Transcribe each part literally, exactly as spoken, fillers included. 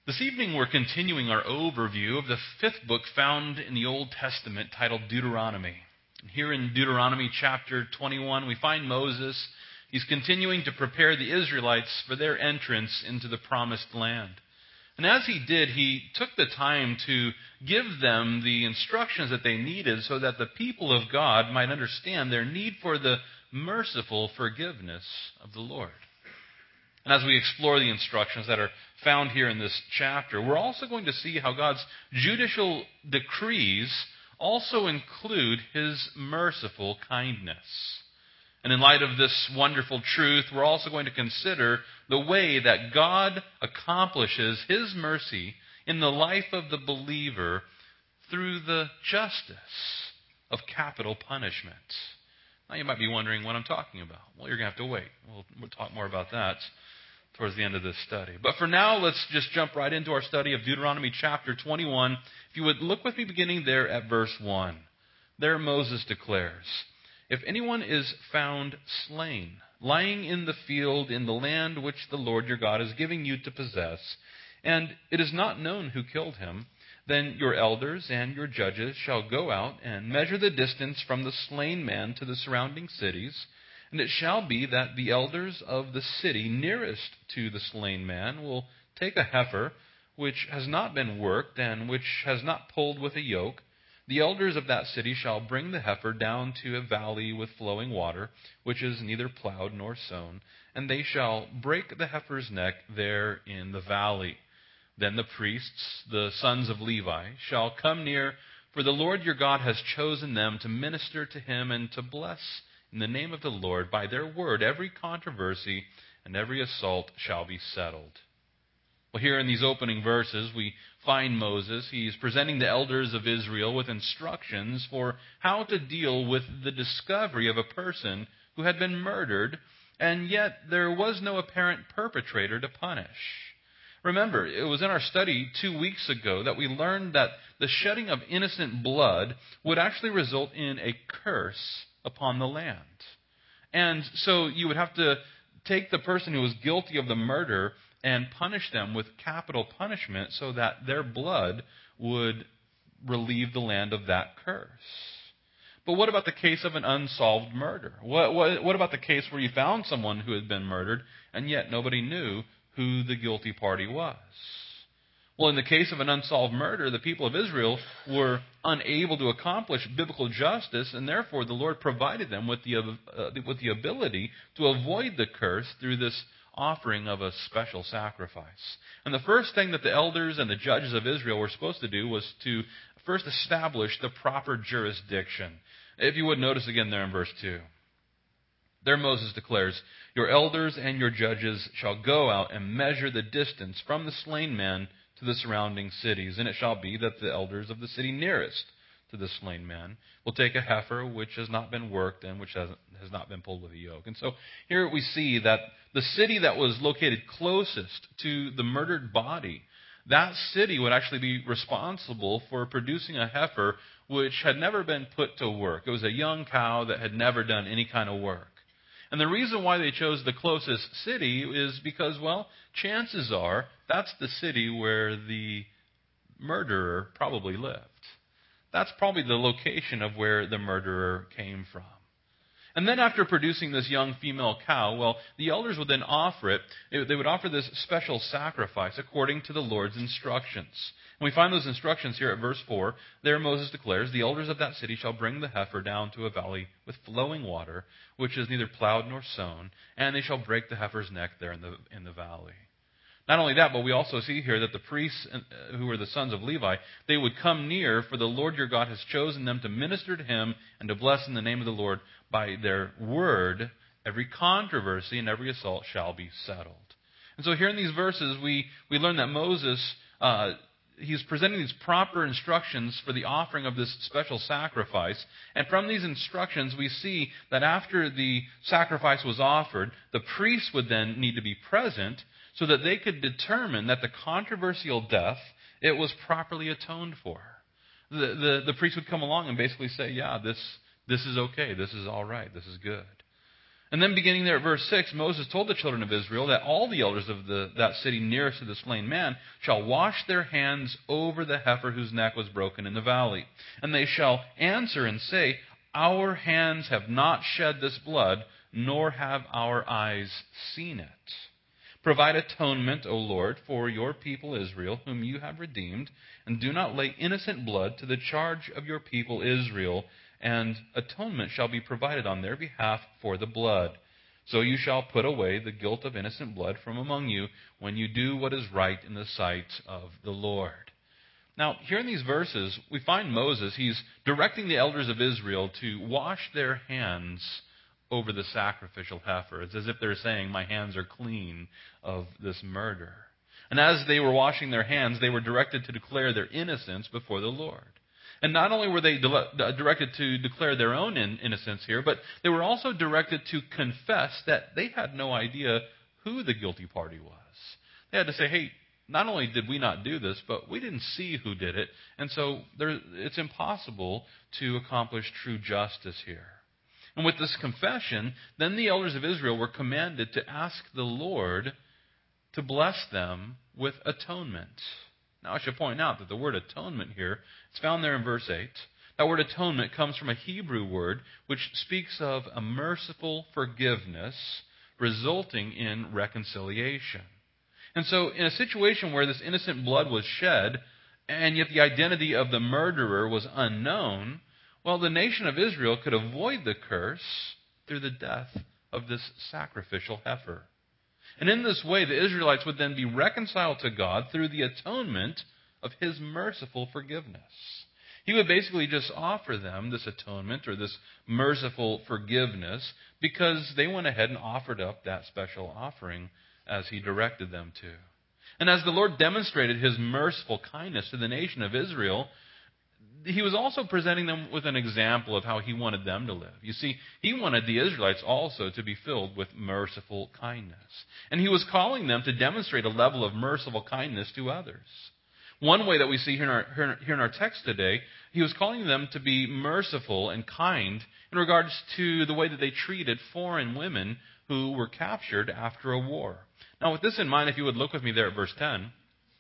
This evening we're continuing our overview of the fifth book found in the Old Testament titled Deuteronomy. Here in Deuteronomy chapter twenty-one we find Moses. He's continuing to prepare the Israelites for their entrance into the promised land. And as he did, he took the time to give them the instructions that they needed so that the people of God might understand their need for the merciful forgiveness of the Lord. And as we explore the instructions that are found here in this chapter, we're also going to see how God's judicial decrees also include His merciful kindness. And in light of this wonderful truth, we're also going to consider the way that God accomplishes His mercy in the life of the believer through the justice of capital punishment. Now you might be wondering what I'm talking about. Well, you're going to have to wait. We'll, we'll talk more about that towards the end of this study. But for now, let's just jump right into our study of Deuteronomy chapter twenty-one. If you would look with me beginning there at verse one. There Moses declares, "If anyone is found slain, lying in the field in the land which the Lord your God is giving you to possess, and it is not known who killed him, then your elders and your judges shall go out and measure the distance from the slain man to the surrounding cities. And it shall be that the elders of the city nearest to the slain man will take a heifer which has not been worked and which has not pulled with a yoke. The elders of that city shall bring the heifer down to a valley with flowing water, which is neither plowed nor sown, and they shall break the heifer's neck there in the valley. Then the priests, the sons of Levi, shall come near, for the Lord your God has chosen them to minister to Him and to bless in the name of the Lord. By their word every controversy and every assault shall be settled." Well, here in these opening verses, we find Moses. He's presenting the elders of Israel with instructions for how to deal with the discovery of a person who had been murdered, and yet there was no apparent perpetrator to punish. Remember, it was in our study two weeks ago that we learned that the shedding of innocent blood would actually result in a curse upon the land. And so you would have to take the person who was guilty of the murder and punish them with capital punishment so that their blood would relieve the land of that curse. But what about the case of an unsolved murder? What, what, what about the case where you found someone who had been murdered and yet nobody knew who the guilty party was? Well, in the case of an unsolved murder, the people of Israel were unable to accomplish biblical justice, and therefore the Lord provided them with the, uh, with the ability to avoid the curse through this offering of a special sacrifice. And the first thing that the elders and the judges of Israel were supposed to do was to first establish the proper jurisdiction. If you would notice again there in verse two. There Moses declares, "Your elders and your judges shall go out and measure the distance from the slain man to the surrounding cities. And it shall be that the elders of the city nearest to the slain man will take a heifer which has not been worked and which has, has not been pulled with a yoke." And so here we see that the city that was located closest to the murdered body, that city would actually be responsible for producing a heifer which had never been put to work. It was a young cow that had never done any kind of work. And the reason why they chose the closest city is because, well, chances are that's the city where the murderer probably lived. That's probably the location of where the murderer came from. And then after producing this young female cow, well, the elders would then offer it. They would offer this special sacrifice according to the Lord's instructions. And we find those instructions here at verse four. There Moses declares, "The elders of that city shall bring the heifer down to a valley with flowing water, which is neither plowed nor sown, and they shall break the heifer's neck there in the, in the valley." Not only that, but we also see here that the priests who were the sons of Levi, they would come near, for the Lord your God has chosen them to minister to Him and to bless in the name of the Lord. By their word, every controversy and every assault shall be settled. And so here in these verses, we, we learn that Moses, uh, he's presenting these proper instructions for the offering of this special sacrifice. And from these instructions, we see that after the sacrifice was offered, the priests would then need to be present so that they could determine that the controversial death, it was properly atoned for. The, the, the priest would come along and basically say, yeah, this, this is okay, this is all right, this is good. And then beginning there at verse six, Moses told the children of Israel that all the elders of the, that city nearest to the slain man shall wash their hands over the heifer whose neck was broken in the valley. And they shall answer and say, Our hands have not shed this blood, nor have our eyes seen it. Provide atonement, O Lord, for your people Israel, whom you have redeemed, and do not lay innocent blood to the charge of your people Israel, and atonement shall be provided on their behalf for the blood. So you shall put away the guilt of innocent blood from among you when you do what is right in the sight of the Lord. Now, here in these verses, we find Moses, he's directing the elders of Israel to wash their hands over the sacrificial heifer. It's as if they're saying, my hands are clean of this murder. And as they were washing their hands, they were directed to declare their innocence before the Lord. And not only were they directed to declare their own innocence here, but they were also directed to confess that they had no idea who the guilty party was. They had to say, hey, not only did we not do this, but we didn't see who did it. And so there, it's impossible to accomplish true justice here. And with this confession, then the elders of Israel were commanded to ask the Lord to bless them with atonement. Now, I should point out that the word atonement here, it's found there in verse eight. That word atonement comes from a Hebrew word which speaks of a merciful forgiveness resulting in reconciliation. And so, in a situation where this innocent blood was shed, and yet the identity of the murderer was unknown, well, the nation of Israel could avoid the curse through the death of this sacrificial heifer. And in this way, the Israelites would then be reconciled to God through the atonement of His merciful forgiveness. He would basically just offer them this atonement or this merciful forgiveness because they went ahead and offered up that special offering as He directed them to. And as the Lord demonstrated His merciful kindness to the nation of Israel, He was also presenting them with an example of how He wanted them to live. You see, He wanted the Israelites also to be filled with merciful kindness. And He was calling them to demonstrate a level of merciful kindness to others. One way that we see here in our, here in our text today, He was calling them to be merciful and kind in regards to the way that they treated foreign women who were captured after a war. Now, with this in mind, if you would look with me there at verse ten,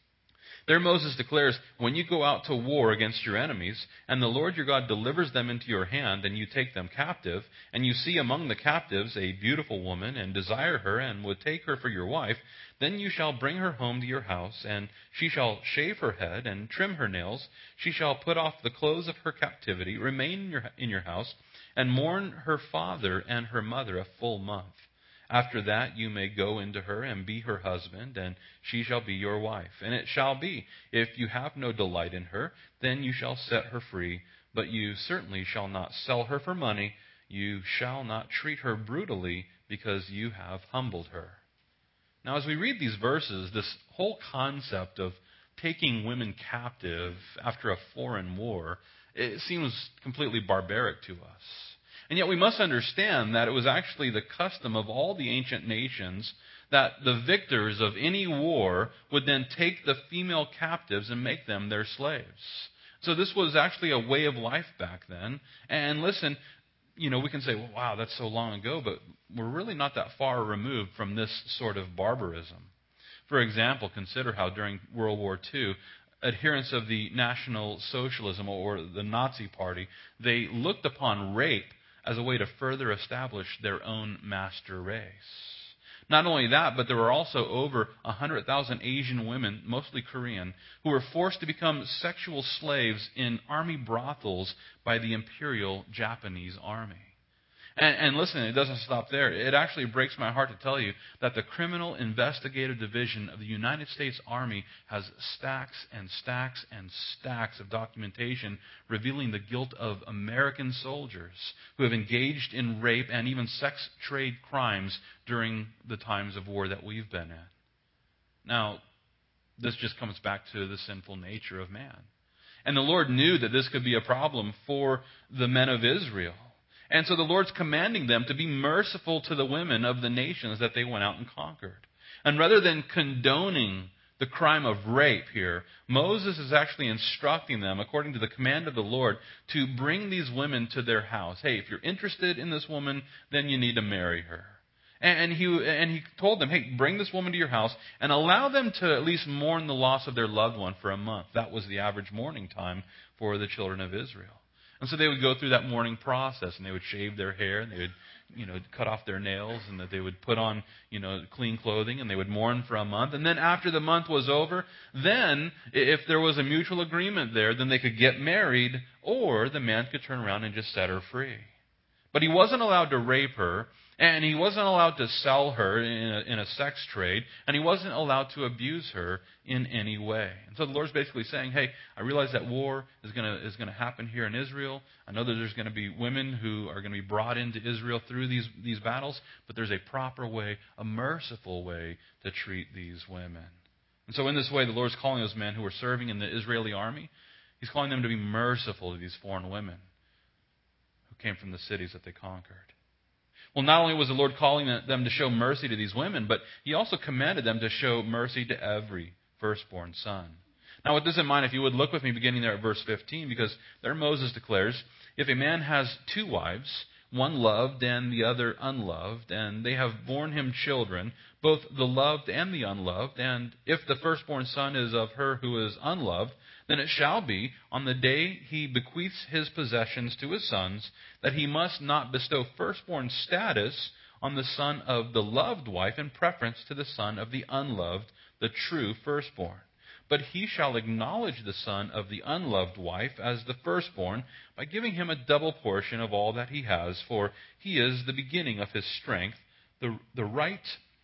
there Moses declares, when you go out to war against your enemies, and the Lord your God delivers them into your hand, and you take them captive, and you see among the captives a beautiful woman, and desire her, and would take her for your wife, then you shall bring her home to your house, and she shall shave her head, and trim her nails. She shall put off the clothes of her captivity, remain in your, in your house, and mourn her father and her mother a full month. After that you may go into her and be her husband, and she shall be your wife. And it shall be, if you have no delight in her, then you shall set her free. But you certainly shall not sell her for money. You shall not treat her brutally, because you have humbled her. Now, as we read these verses, this whole concept of taking women captive after a foreign war, it seems completely barbaric to us. And yet we must understand that it was actually the custom of all the ancient nations that the victors of any war would then take the female captives and make them their slaves. So this was actually a way of life back then. And listen, you know, we can say, well, wow, that's so long ago, but we're really not that far removed from this sort of barbarism. For example, consider how during World War Two, adherents of the National Socialism or the Nazi Party, they looked upon rape as a way to further establish their own master race. Not only that, but there were also over one hundred thousand Asian women, mostly Korean, who were forced to become sexual slaves in army brothels by the Imperial Japanese Army. And, and listen, it doesn't stop there. It actually breaks my heart to tell you that the Criminal Investigative Division of the United States Army has stacks and stacks and stacks of documentation revealing the guilt of American soldiers who have engaged in rape and even sex trade crimes during the times of war that we've been in. Now, this just comes back to the sinful nature of man. And the Lord knew that this could be a problem for the men of Israel. And so the Lord's commanding them to be merciful to the women of the nations that they went out and conquered. And rather than condoning the crime of rape here, Moses is actually instructing them, according to the command of the Lord, to bring these women to their house. Hey, if you're interested in this woman, then you need to marry her. And he, and he told them, hey, bring this woman to your house and allow them to at least mourn the loss of their loved one for a month. That was the average mourning time for the children of Israel. And so they would go through that mourning process, and they would shave their hair, and they would, you know, cut off their nails, and that they would put on, you know, clean clothing, and they would mourn for a month. And then after the month was over, then if there was a mutual agreement there, then they could get married, or the man could turn around and just set her free. But he wasn't allowed to rape her, and he wasn't allowed to sell her in a, in a sex trade, and he wasn't allowed to abuse her in any way. And so the Lord's basically saying, hey, I realize that war is going to is going to happen here in Israel. I know that there's going to be women who are going to be brought into Israel through these, these battles, but there's a proper way, a merciful way to treat these women. And so in this way, the Lord's calling those men who were serving in the Israeli army, he's calling them to be merciful to these foreign women who came from the cities that they conquered. Well, not only was the Lord calling them to show mercy to these women, but he also commanded them to show mercy to every firstborn son. Now, with this in mind, if you would look with me beginning there at verse fifteen, because there Moses declares, if a man has two wives, one loved and the other unloved, and they have borne him children, both the loved and the unloved, and if the firstborn son is of her who is unloved, then it shall be, on the day he bequeaths his possessions to his sons, that he must not bestow firstborn status on the son of the loved wife in preference to the son of the unloved, the true firstborn. But he shall acknowledge the son of the unloved wife as the firstborn by giving him a double portion of all that he has, for he is the beginning of his strength. The, the right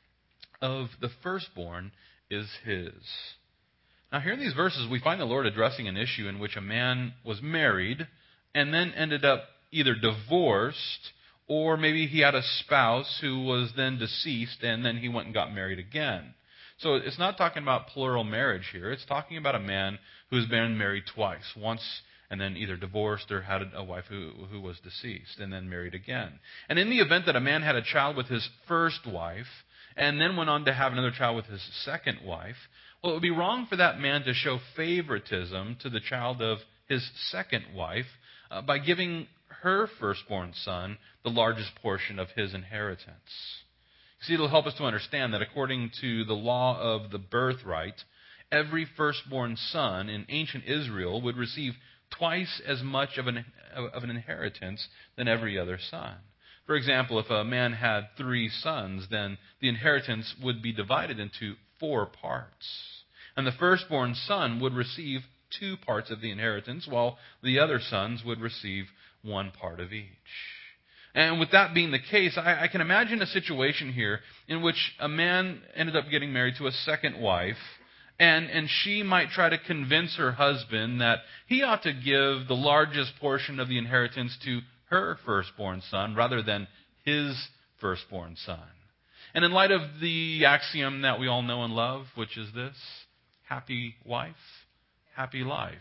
of the firstborn is his. Now, here in these verses, we find the Lord addressing an issue in which a man was married and then ended up either divorced, or maybe he had a spouse who was then deceased and then he went and got married again. So it's not talking about plural marriage here. It's talking about a man who's been married twice, once and then either divorced or had a wife who, who was deceased and then married again. And in the event that a man had a child with his first wife and then went on to have another child with his second wife, well, it would be wrong for that man to show favoritism to the child of his second wife uh, by giving her firstborn son the largest portion of his inheritance. See, it'll help us to understand that according to the law of the birthright, every firstborn son in ancient Israel would receive twice as much of an, of an inheritance than every other son. For example, if a man had three sons, then the inheritance would be divided into four parts. And the firstborn son would receive two parts of the inheritance, while the other sons would receive one part of each. And with that being the case, I, I can imagine a situation here in which a man ended up getting married to a second wife, and, and she might try to convince her husband that he ought to give the largest portion of the inheritance to her firstborn son rather than his firstborn son. And in light of the axiom that we all know and love, which is this: happy wife, happy life.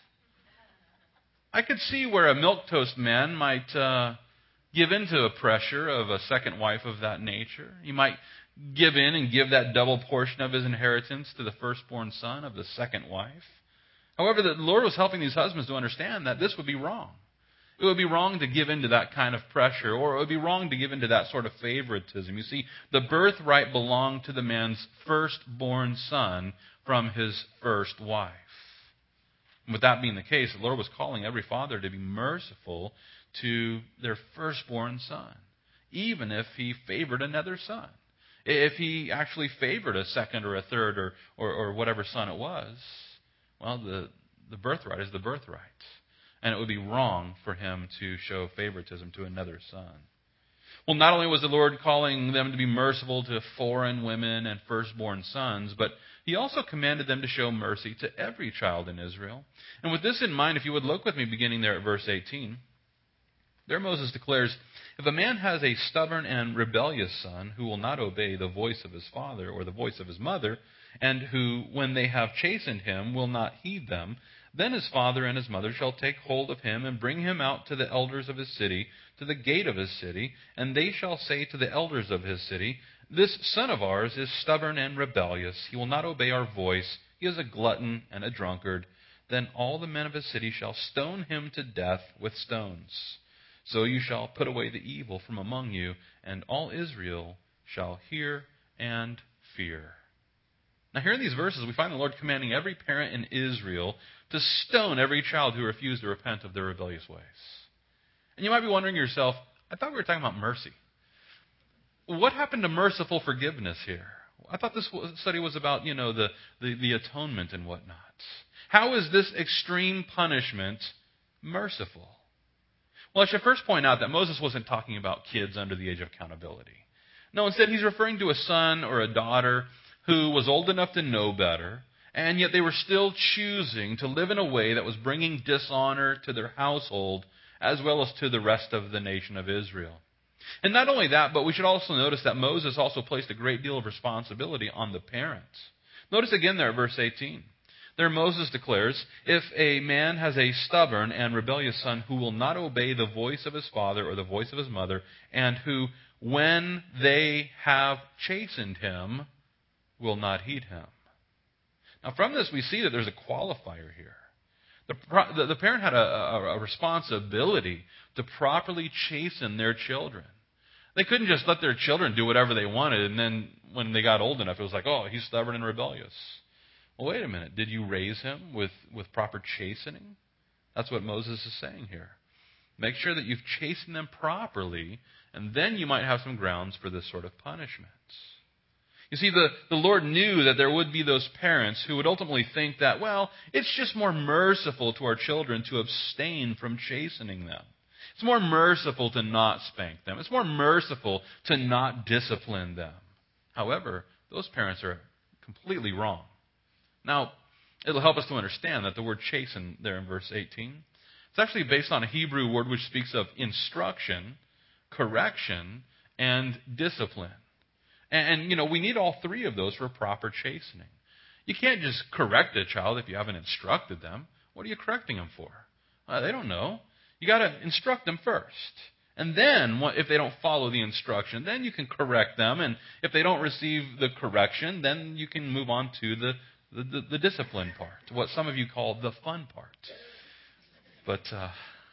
I could see where a milquetoast man might uh, give in to the pressure of a second wife of that nature. He might give in and give that double portion of his inheritance to the firstborn son of the second wife. However, the Lord was helping these husbands to understand that this would be wrong. It would be wrong to give in to that kind of pressure, or it would be wrong to give in to that sort of favoritism. You see, the birthright belonged to the man's firstborn son from his first wife. And with that being the case, the Lord was calling every father to be merciful to their firstborn son, even if he favored another son. If he actually favored a second or a third or, or, or whatever son it was, well, the, the birthright is the birthright. And it would be wrong for him to show favoritism to another son. Well, not only was the Lord calling them to be merciful to foreign women and firstborn sons, but he also commanded them to show mercy to every child in Israel. And with this in mind, if you would look with me beginning there at verse eighteen, there Moses declares, if a man has a stubborn and rebellious son who will not obey the voice of his father or the voice of his mother, and who, when they have chastened him, will not heed them, then his father and his mother shall take hold of him and bring him out to the elders of his city, to the gate of his city, and they shall say to the elders of his city, This son of ours is stubborn and rebellious. He will not obey our voice. He is a glutton and a drunkard. Then all the men of his city shall stone him to death with stones. So you shall put away the evil from among you, and all Israel shall hear and fear. Now here in these verses, we find the Lord commanding every parent in Israel to stone every child who refused to repent of their rebellious ways. And you might be wondering to yourself, I thought we were talking about mercy. What happened to merciful forgiveness here? I thought this study was about, you know, the, the, the atonement and whatnot. How is this extreme punishment merciful? Well, I should first point out that Moses wasn't talking about kids under the age of accountability. No, instead he's referring to a son or a daughter who was old enough to know better, and yet they were still choosing to live in a way that was bringing dishonor to their household as well as to the rest of the nation of Israel. And not only that, but we should also notice that Moses also placed a great deal of responsibility on the parents. Notice again there at verse eighteen. There Moses declares, if a man has a stubborn and rebellious son who will not obey the voice of his father or the voice of his mother, and who, when they have chastened him, will not heed him. Now from this we see that there's a qualifier here. The, the, the parent had a, a, a responsibility to properly chasten their children. They couldn't just let their children do whatever they wanted, and then when they got old enough, it was like, oh, he's stubborn and rebellious. Well, wait a minute. Did you raise him with, with proper chastening? That's what Moses is saying here. Make sure that you've chastened them properly, and then you might have some grounds for this sort of punishment. You see, the, the Lord knew that there would be those parents who would ultimately think that, well, it's just more merciful to our children to abstain from chastening them. It's more merciful to not spank them. It's more merciful to not discipline them. However, those parents are completely wrong. Now, it'll help us to understand that the word chasten there in verse eighteen, it's actually based on a Hebrew word which speaks of instruction, correction, and discipline. And, and, you know, we need all three of those for proper chastening. You can't just correct a child if you haven't instructed them. What are you correcting them for? Uh, they don't know. You got to instruct them first. And then, if they don't follow the instruction, then you can correct them. And if they don't receive the correction, then you can move on to the The, the, the discipline part, what some of you call the fun part. But uh,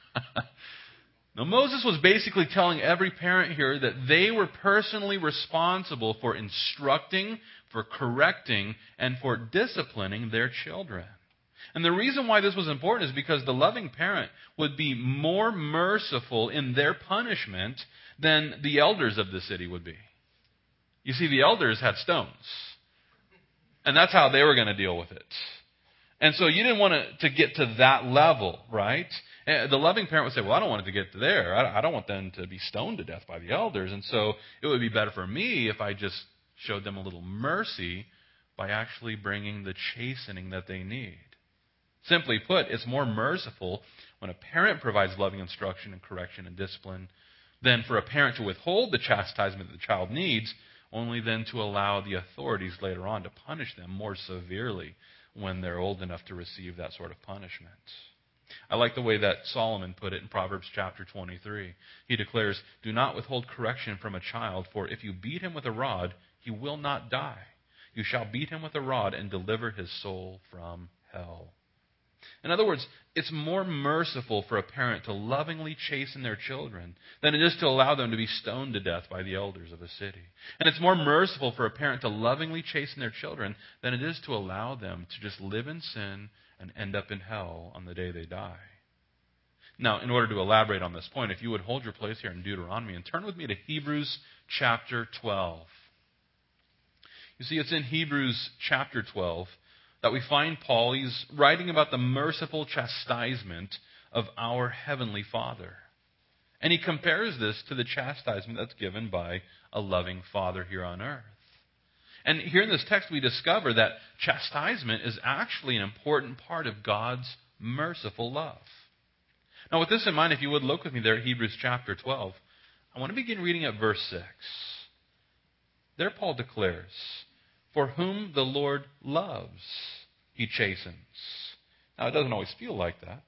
now Moses was basically telling every parent here that they were personally responsible for instructing, for correcting, and for disciplining their children. And the reason why this was important is because the loving parent would be more merciful in their punishment than the elders of the city would be. You see, the elders had stones. And that's how they were going to deal with it. And so you didn't want to, to get to that level, right? And the loving parent would say, well, I don't want it to get to there. I, I don't want them to be stoned to death by the elders. And so it would be better for me if I just showed them a little mercy by actually bringing the chastening that they need. Simply put, it's more merciful when a parent provides loving instruction and correction and discipline than for a parent to withhold the chastisement that the child needs, only then to allow the authorities later on to punish them more severely when they're old enough to receive that sort of punishment. I like the way that Solomon put it in Proverbs chapter twenty-three. He declares, do not withhold correction from a child, for if you beat him with a rod, he will not die. You shall beat him with a rod and deliver his soul from hell. In other words, it's more merciful for a parent to lovingly chasten their children than it is to allow them to be stoned to death by the elders of a city. And it's more merciful for a parent to lovingly chasten their children than it is to allow them to just live in sin and end up in hell on the day they die. Now, in order to elaborate on this point, if you would hold your place here in Deuteronomy and turn with me to Hebrews chapter twelve. You see, it's in Hebrews chapter twelve that we find Paul. He's writing about the merciful chastisement of our Heavenly Father. And he compares this to the chastisement that's given by a loving Father here on earth. And here in this text we discover that chastisement is actually an important part of God's merciful love. Now with this in mind, if you would look with me there at Hebrews chapter twelve, I want to begin reading at verse six. There Paul declares, for whom the Lord loves, he chastens. Now, it doesn't always feel like that.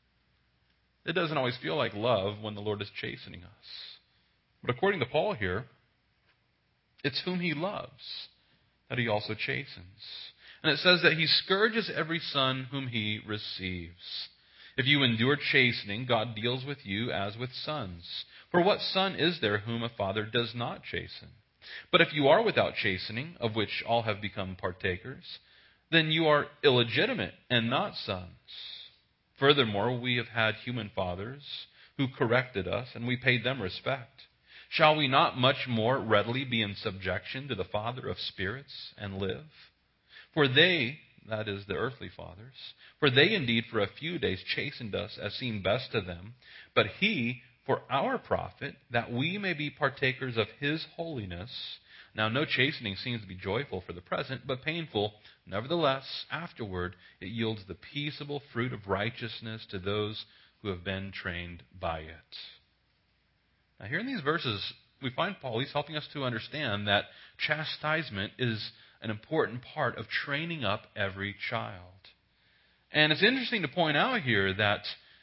It doesn't always feel like love when the Lord is chastening us. But according to Paul here, It's whom he loves that he also chastens. And it says that he scourges every son whom he receives. If you endure chastening, God deals with you as with sons. For what son is there whom a father does not chasten? But if you are without chastening, of which all have become partakers, then you are illegitimate and not sons. Furthermore, we have had human fathers who corrected us, and we paid them respect. Shall we not much more readily be in subjection to the Father of spirits and live? For they, that is the earthly fathers, for they indeed for a few days chastened us as seemed best to them, but he for our profit, that we may be partakers of his holiness. Now no chastening seems to be joyful for the present, but painful. Nevertheless, afterward it yields the peaceable fruit of righteousness to those who have been trained by it. Now here in these verses, we find Paul, he's helping us to understand that chastisement is an important part of training up every child. And it's interesting to point out here that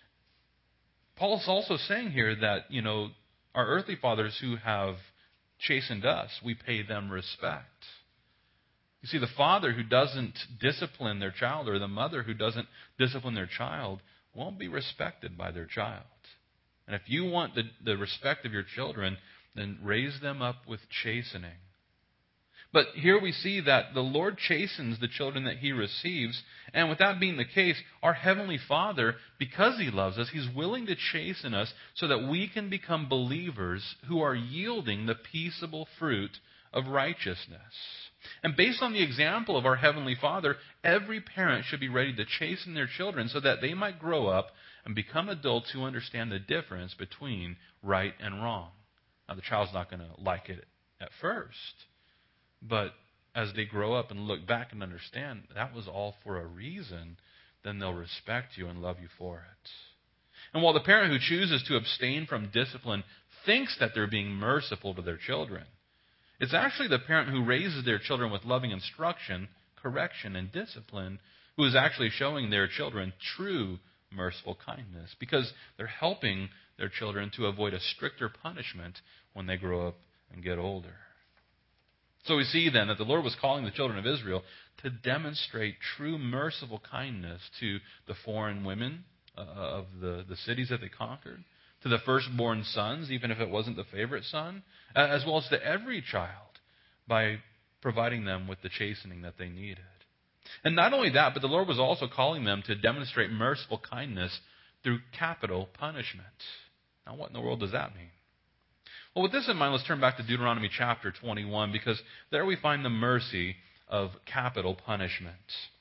Paul's also saying here that, you know, our earthly fathers who have chastened us, we pay them respect. You see, the father who doesn't discipline their child or the mother who doesn't discipline their child won't be respected by their child. And if you want the, the respect of your children, then raise them up with chastening. But here we see that the Lord chastens the children that he receives. And with that being the case, our Heavenly Father, because he loves us, he's willing to chasten us so that we can become believers who are yielding the peaceable fruit of righteousness. And based on the example of our Heavenly Father, every parent should be ready to chasten their children so that they might grow up and become adults who understand the difference between right and wrong. Now, the child's not going to like it at first. But as they grow up and look back and understand that was all for a reason, then they'll respect you and love you for it. And while the parent who chooses to abstain from discipline thinks that they're being merciful to their children, it's actually the parent who raises their children with loving instruction, correction, and discipline who is actually showing their children true merciful kindness, because they're helping their children to avoid a stricter punishment when they grow up and get older. So we see then that the Lord was calling the children of Israel to demonstrate true merciful kindness to the foreign women uh, of the, the cities that they conquered, to the firstborn sons, even if it wasn't the favorite son, uh, as well as to every child by providing them with the chastening that they needed. And not only that, but the Lord was also calling them to demonstrate merciful kindness through capital punishment. Now, what in the world does that mean? Well, with this in mind, let's turn back to Deuteronomy chapter twenty-one, because there we find the mercy of capital punishment.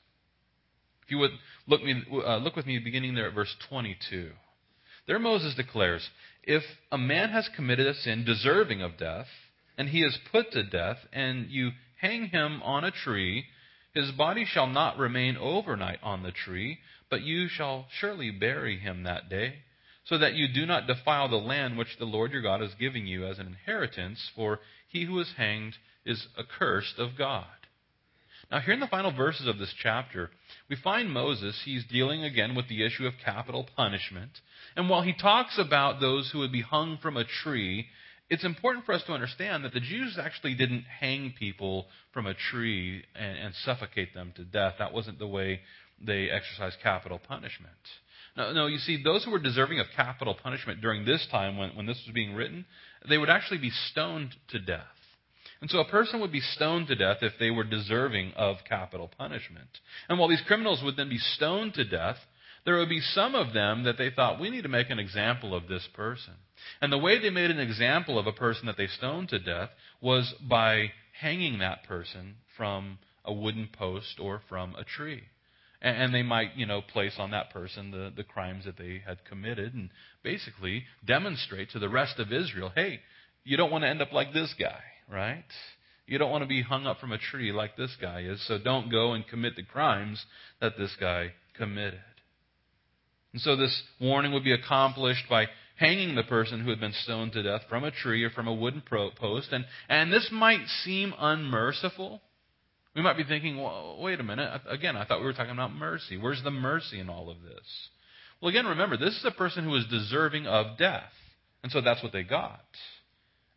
If you would look, me, uh, look with me beginning there at verse twenty-two. There Moses declares, if a man has committed a sin deserving of death, and he is put to death, and you hang him on a tree, his body shall not remain overnight on the tree, but you shall surely bury him that day, so that you do not defile the land which the Lord your God is giving you as an inheritance, for he who is hanged is accursed of God. Now, here in the final verses of this chapter, we find Moses, he's dealing again with the issue of capital punishment. And while he talks about those who would be hung from a tree, it's important for us to understand that the Jews actually didn't hang people from a tree and, and suffocate them to death. That wasn't the way they exercised capital punishment. No, no, you see, those who were deserving of capital punishment during this time when, when this was being written, they would actually be stoned to death. And so a person would be stoned to death if they were deserving of capital punishment. And while these criminals would then be stoned to death, there would be some of them that they thought, we need to make an example of this person. And the way they made an example of a person that they stoned to death was by hanging that person from a wooden post or from a tree. And they might, you know, place on that person the, the crimes that they had committed and basically demonstrate to the rest of Israel, hey, you don't want to end up like this guy, right? You don't want to be hung up from a tree like this guy is, so don't go and commit the crimes that this guy committed. And so this warning would be accomplished by hanging the person who had been stoned to death from a tree or from a wooden post. And, and this might seem unmerciful. We might be thinking, well, wait a minute. Again, I thought we were talking about mercy. Where's the mercy in all of this? Well, again, remember, this is a person who is deserving of death. And so that's what they got.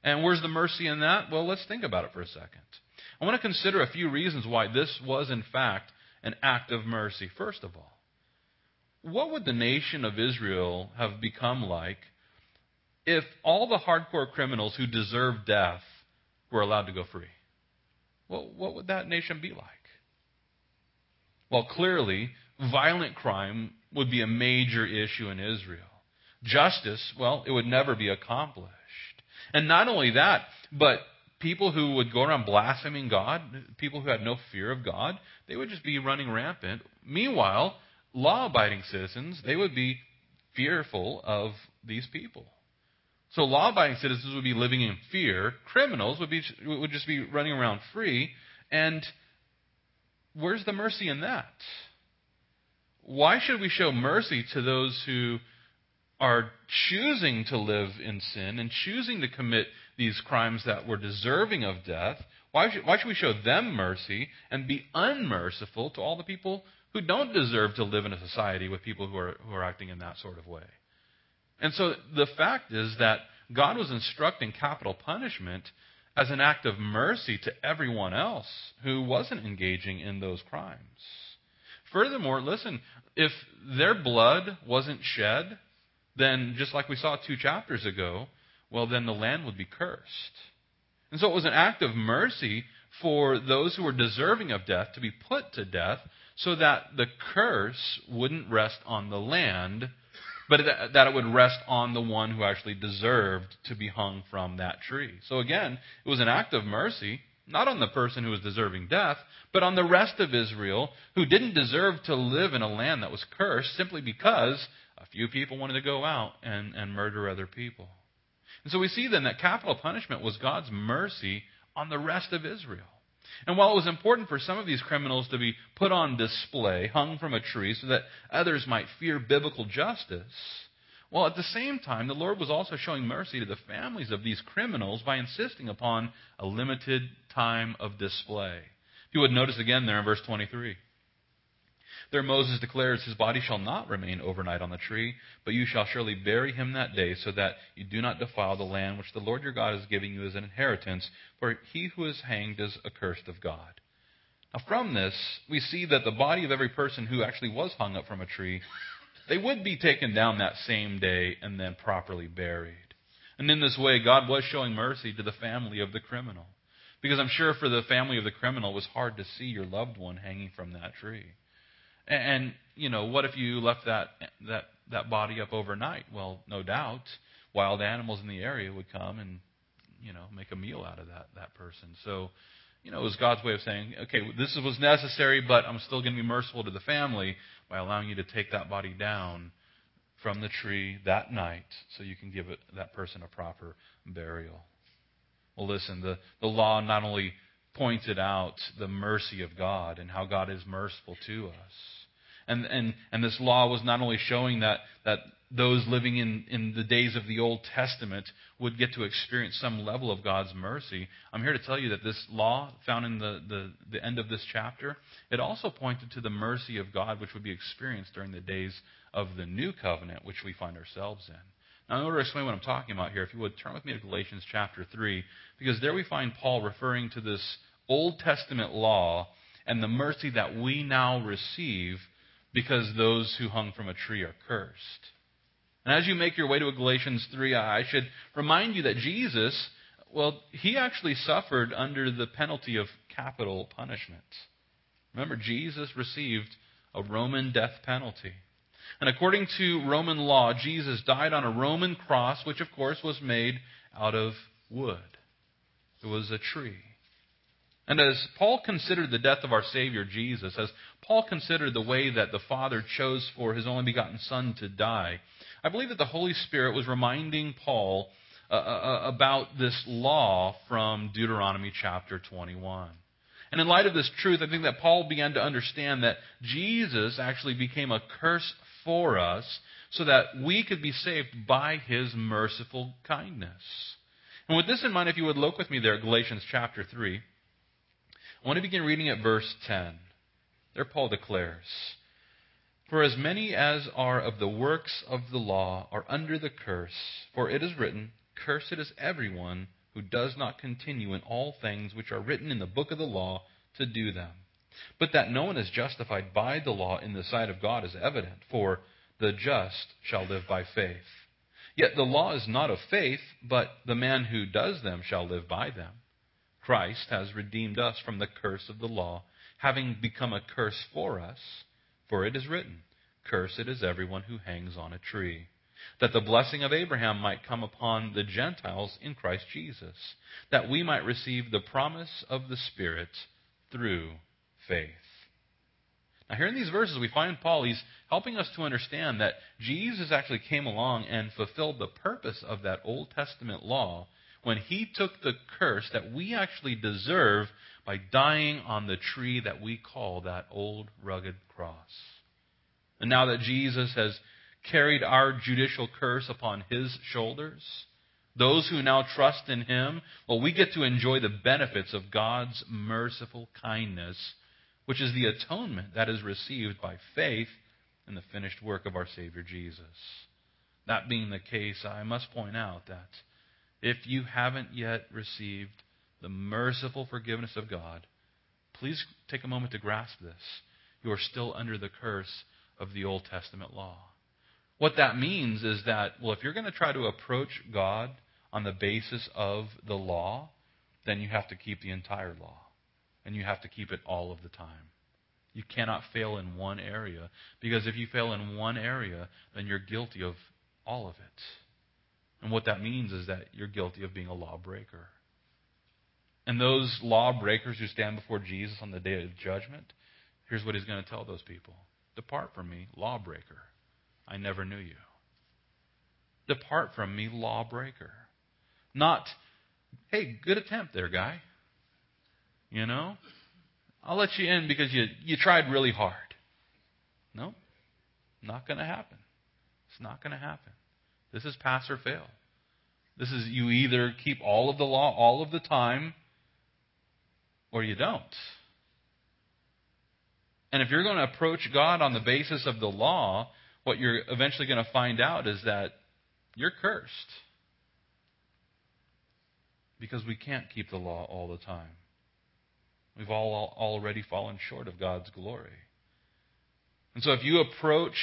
And where's the mercy in that? Well, let's think about it for a second. I want to consider a few reasons why this was, in fact, an act of mercy. First of all, what would the nation of Israel have become like if all the hardcore criminals who deserved death were allowed to go free? Well, what would that nation be like? Well, clearly, violent crime would be a major issue in Israel. Justice, well, it would never be accomplished. And not only that, but people who would go around blaspheming God, people who had no fear of God, they would just be running rampant. Meanwhile, law-abiding citizens, they would be fearful of these people. So law-abiding citizens would be living in fear. Criminals would be would just be running around free. And where's the mercy in that? Why should we show mercy to those who are choosing to live in sin and choosing to commit these crimes that were deserving of death? Why should, why should we show them mercy and be unmerciful to all the people who don't deserve to live in a society with people who are who are acting in that sort of way? And so the fact is that God was instructing capital punishment as an act of mercy to everyone else who wasn't engaging in those crimes. Furthermore, listen, if their blood wasn't shed, then just like we saw two chapters ago, well, then the land would be cursed. And so it was an act of mercy for those who were deserving of death to be put to death so that the curse wouldn't rest on the land, but that it would rest on the one who actually deserved to be hung from that tree. So again, it was an act of mercy, not on the person who was deserving death, but on the rest of Israel who didn't deserve to live in a land that was cursed simply because a few people wanted to go out and, and murder other people. And so we see then that capital punishment was God's mercy on the rest of Israel. And while it was important for some of these criminals to be put on display, hung from a tree, so that others might fear biblical justice, well, at the same time, the Lord was also showing mercy to the families of these criminals by insisting upon a limited time of display. If you would notice again there in verse twenty-three. There Moses declares, his body shall not remain overnight on the tree, but you shall surely bury him that day, so that you do not defile the land which the Lord your God is giving you as an inheritance, for he who is hanged is accursed of God. Now from this, we see that the body of every person who actually was hung up from a tree, they would be taken down that same day and then properly buried. And in this way, God was showing mercy to the family of the criminal. Because I'm sure for the family of the criminal, it was hard to see your loved one hanging from that tree. And, you know, what if you left that that that body up overnight? Well, no doubt, wild animals in the area would come and, you know, make a meal out of that, that person. So, you know, it was God's way of saying, okay, this was necessary, but I'm still going to be merciful to the family by allowing you to take that body down from the tree that night so you can give it, that person a proper burial. Well, listen, the, the law not only pointed out the mercy of God and how God is merciful to us. And and and this law was not only showing that that those living in, in the days of the Old Testament would get to experience some level of God's mercy. I'm here to tell you that this law found in the, the, the end of this chapter, it also pointed to the mercy of God which would be experienced during the days of the New Covenant, which we find ourselves in. Now, in order to explain what I'm talking about here, if you would, turn with me to Galatians chapter three, because there we find Paul referring to this Old Testament law and the mercy that we now receive because those who hung from a tree are cursed. And as you make your way to Galatians three, I should remind you that Jesus, well, he actually suffered under the penalty of capital punishment. Remember, Jesus received a Roman death penalty. And according to Roman law, Jesus died on a Roman cross, which of course was made out of wood. It was a tree. And as Paul considered the death of our Savior Jesus, as Paul considered the way that the Father chose for his only begotten Son to die, I believe that the Holy Spirit was reminding Paul uh, uh, about this law from Deuteronomy chapter twenty-one. And in light of this truth, I think that Paul began to understand that Jesus actually became a curse for us so that we could be saved by his merciful kindness. And with this in mind, if you would look with me there at Galatians chapter three, I want to begin reading at verse ten. There Paul declares, "For as many as are of the works of the law are under the curse, for it is written, 'Cursed is everyone who does not continue in all things which are written in the book of the law to do them. But that no one is justified by the law in the sight of God is evident, for the just shall live by faith. Yet the law is not of faith, but the man who does them shall live by them. Christ has redeemed us from the curse of the law, having become a curse for us, for it is written, Cursed is everyone who hangs on a tree, that the blessing of Abraham might come upon the Gentiles in Christ Jesus, that we might receive the promise of the Spirit through faith. Now, here in these verses, we find Paul, he's helping us to understand that Jesus actually came along and fulfilled the purpose of that Old Testament law when he took the curse that we actually deserve by dying on the tree that we call that old rugged cross. And now that Jesus has carried our judicial curse upon his shoulders, those who now trust in him, well, we get to enjoy the benefits of God's merciful kindness, which is the atonement that is received by faith in the finished work of our Savior Jesus. That being the case, I must point out that if you haven't yet received the merciful forgiveness of God, please take a moment to grasp this. You are still under the curse of the Old Testament law. What that means is that, well, if you're going to try to approach God on the basis of the law, then you have to keep the entire law. And you have to keep it all of the time. You cannot fail in one area, because if you fail in one area, then you're guilty of all of it. And what that means is that you're guilty of being a lawbreaker. And those lawbreakers who stand before Jesus on the day of judgment, here's what he's going to tell those people. Depart from me, lawbreaker. I never knew you. Depart from me, lawbreaker. Not, hey, good attempt there, guy. You know? I'll let you in because you, you tried really hard. No, not going to happen. It's not going to happen. This is pass or fail. This is you either keep all of the law all of the time or you don't. And if you're going to approach God on the basis of the law, what you're eventually going to find out is that you're cursed. Because we can't keep the law all the time. We've all already fallen short of God's glory. And so if you approach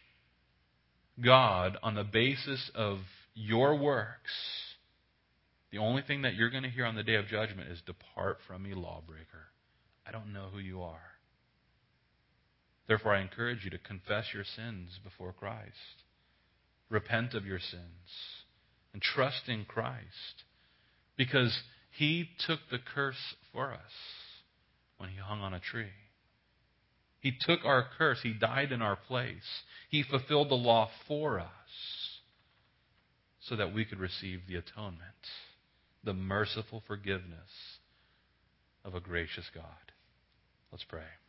God on the basis of your works, the only thing that you're going to hear on the day of judgment is, depart from me, lawbreaker. I don't know who you are. Therefore, I encourage you to confess your sins before Christ. Repent of your sins and trust in Christ, because he took the curse for us when he hung on a tree. He took our curse. He died in our place. He fulfilled the law for us so that we could receive the atonement, the merciful forgiveness of a gracious God. Let's pray.